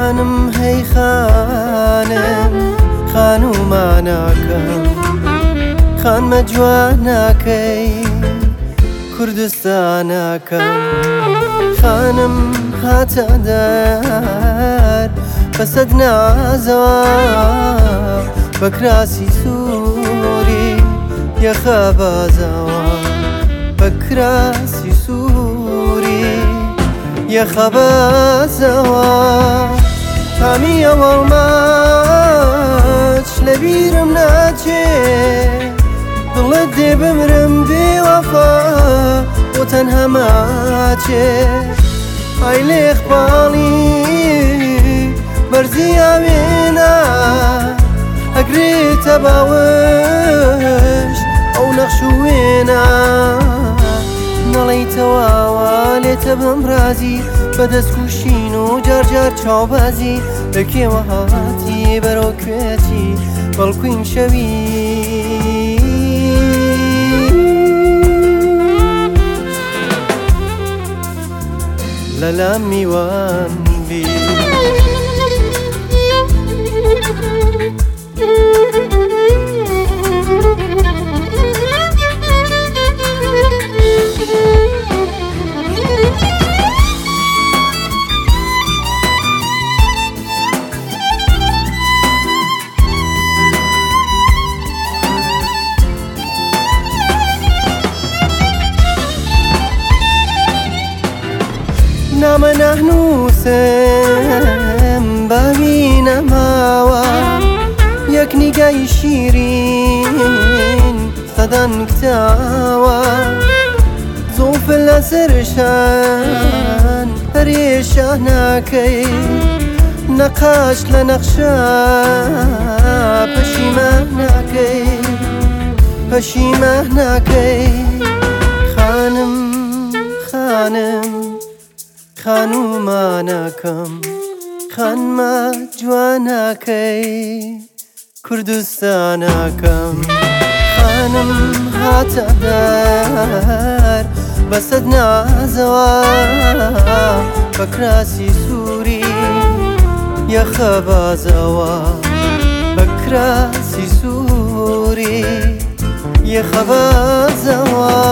خانم هەی خانم خانومانەکەم خانمە جوانەکەی کوردستانەکەم خانم هاتە دەر بەسەد نازەوە بە کراسی سووری یەخە بازەوە بە کراسی سووری یەخە بازەوە تامی ئەوەڵماچ لە بیرم ناچێ دڵت دێ بمرم بێوەفا بۆ تەنها ماچێ ئای لێخباڵی بەرزی ئاوێنە ئەگرێتە باوەش ئەو نەخش و وێنە نەڵێیتەواوە لێتە بم رازی بەدەست کوشین و جارجار چاوبازی لەکێوە هاتی بەرەو کوێتی بەڵکوین شەوی لەلام میوان بی نامە نەهنووسم باوی نەماوە یەک نیگای شیرین سەدان کتاوە زوڵفت لەسەرشان پەرێشانەکەی نەقاش لە نەخشە پەشیمانەکەی پەشیمانەکەی خانم خانم خانومانەکەم خانمە جوانەکەی کوردستانەکەم خانم هاتە دەر بەسەد نازەوە بە کراسی سووری یەخە بازەوە بە کراسی سووری یەخە بازەوە